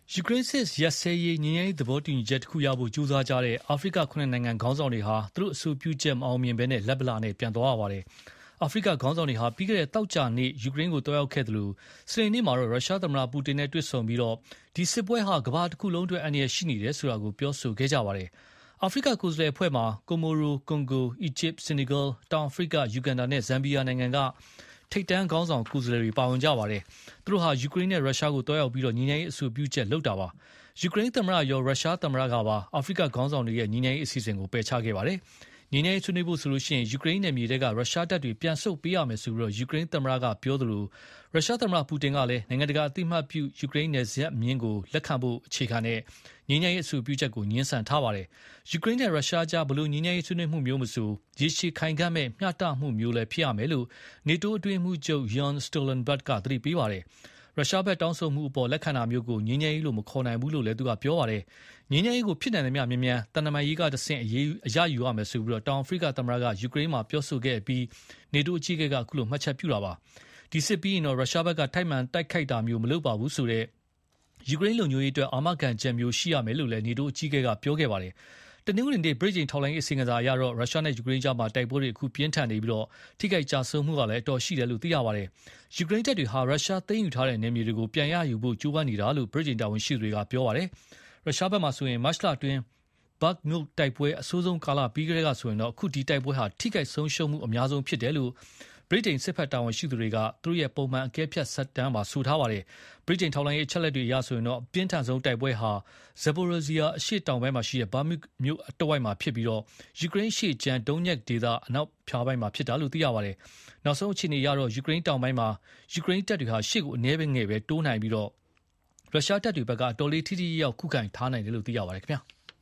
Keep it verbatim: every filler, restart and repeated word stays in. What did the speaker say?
ယူကရိန်းစစ်ရပ်စဲရေးငြိမ်းချမ်းရေးသဘောတူညီချက်တစ်ခုရဖို့ကြိုးစားကြတဲ့အာဖရိကခုနှစ်နိုင်ငံခေါင်းဆောင်တွေဟာသူတို့အဆိုပြုချက်မအောင်မြင်ဘဲနဲ့လက်ဗလာနဲ့ပြန်သွားရပါတယ်။အာဖရိကခေါင်းဆောင်တွေဟာပြီးခဲ့တဲ့တောက်ကြနေ့ယူကရိန်းကိုတွားရောက်ခဲ့တယ်လို့စနေနေ့မှာတော့ရုရှားသမ္မတပူတင်နဲ့တွေ့ဆုံပြီးတော့ဒီစစ်ပွဲဟာကမ္ဘာတစ်ခုလုံးအတွက်အန္တရာယ်ရှိနေတယ်ဆိုတာကိုပြောဆိုခဲ့ကြပါတယ်။အာဖရိကကိုယ်စားလှယ်အဖွဲ့မှာကိုမိုရို၊ကွန်ဂို၊အီဂျစ်၊ဆီနီဂယ်၊တောင်အာဖရိက၊ယူဂန်ဒါနဲ့ဇမ်ဘီယာနိုင်ငံကထိပ်တန်းခေါင်းဆောင်ကိုယ်စားလှယ်တွေပါဝင်ကြပါတယ်။သူတို့ဟာယူကရိန်းနဲ့ရုရှားကိုတွားရောက်ပြီးတော့ညီငယ်ရေးအဆိုပြုချက်လုပ်တာပါ။ယူကရိန်းသမ္မတရောရုရှားသမ္မတကပါအာဖရိကခေါင်းဆောင်တွေရဲ့ညီငယ်ရေးအစီအစဉ်ကိုပယ်ချခဲ့ပါတယ်။ညီငယ်ရေးဆွေးနွေးဖို့ဆိုလို့ရှိရင်ယူကရိန်းနယ်မြေတွေကရုရှားတပ်တွေပြန်ဆုတ်ပေးရမယ်ဆိုပြီးတော့ယူကရိန်းသမ္မတကပြောသလိုရုရှားသမ္မတပူတင်ကလည်းနိုင်ငံတကာအသိအမှတ်ပြုယူကရိန်းနယ်စပ်မြင်းကိုလက်ခံဖို့အခြေခံတဲ့ညီငယ်ရေးအဆိုပြုချက်ကိုညှင်းဆန်ထားပါတယ်။ယူကရိန်းနဲ့ရုရှားကြားဘလို့ညီငယ်ရေးဆွေးနွေးမှုမျိုးမဆိုရေရှည်ခိုင်ခံ့မဲ့မျှတမှုမျိုးလည်းဖြစ်ရမယ်လို့နေတိုးအတွင်းမှုချုပ်ယန်စတိုလန်ဘတ်ကသတိပေးပါတယ်။ရုရှားဘက်တောင်းဆိုမှုအပေါ်လက်ခံတာမျိုးကိုငြင်းငြင်းရေးလို့မခေါ်နိုင်ဘူးလို့လည်းသူကပြောပါတယ်။ငြင်းငြင်းရေးကိုဖြစ်နိုင်တယ်များမြန်မြန်တန်တမာရေးကတဆင့်အရေးအရယူရမယ်ဆိုပြီးတော့တောင်အာဖရိကသမ္မတကယူကရိန်းမှာပြောဆိုခဲ့ပြီးနေတိုးအကြီးအကဲကအခုလိုမှတ်ချက်ပြုတာပါ။ဒီစစ်ပြီးရင်တော့ရုရှားဘက်ကထိုက်မှန်တိုက်ခိုက်တာမျိုးမလုပ်ပါဘူးဆိုတဲ့ယူကရိန်းလုံခြုံရေးအတွက်အာမခံချက်မျိုးရှိရမယ်လို့လည်းနေတိုးအကြီးအကဲကပြောခဲ့ပါတယ်။တနင်္ဂနွေနေ့ဗြိတိန်ထောက်လိုင်းအစီအစဉ်အရတော့ရုရှားနဲ့ယူကရိန်းကြားမှာတိုက်ပွဲတွေအခုပြင်းထန်နေပြီးတော့ထိခိုက်ကြဆုံးမှုကလည်းအတော်ရှိတယ်လို့သိရပါတယ်။ယူကရိန်းတပ်တွေဟာရုရှားသိမ်းယူထားတဲ့နယ်မြေတွေကိုပြန်ရယူဖို့ကြိုးပမ်းနေတာလို့ဗြိတိန်တာဝန်ရှိသူတွေကပြောပါတယ်။ရုရှားဘက်မှာဆိုရင်မတ်လအတွင်းဘတ်မြို့တိုက်ပွဲအဆိုးဆုံးကာလပြီးကြတဲ့ကဆိုရင်တော့အခုဒီတိုက်ပွဲဟာထိခိုက်ဆုံးရှုံးမှုအများဆုံးဖြစ်တယ်လို့ဗြိတိန်စစ်ဖက်တာဝန်ရှိသူတွေကသူတို့ရဲ့ပုံမှန်အကဲဖြတ်ဆက်တမ်းမှာဆိုထားပါတယ်။ဗြိတိန်ထောက်လိုင်းရေးအချက်လက်တွေအရဆိုရင်တော့ပြင်းထန်ဆုံးတိုက်ပွဲဟာဇက်ပိုရိုဇီယာအရှေ့တောင်ပိုင်းမှာရှိတဲ့ဘာမစ်မြို့အတဝိုက်မှာဖြစ်ပြီးတော့ယူကရိန်းရှေ့ကျန်းဒုံညက်ဒေသအနောက်ဖြားပိုင်းမှာဖြစ်တာလို့သိရပါတယ်။နောက်ဆုံးအခြေအနေရတော့ယူကရိန်းတောင်ပိုင်းမှာယူကရိန်းတပ်တွေဟာရှေ့ကိုအနည်းပဲငယ်ပဲတိုးနိုင်ပြီးတော့ရုရှားတပ်တွေဘက်ကအတော်လေးထိထိရောက်ခုခံထားနိုင်တယ်လို့သိရပါတယ်ခင်ဗျာ။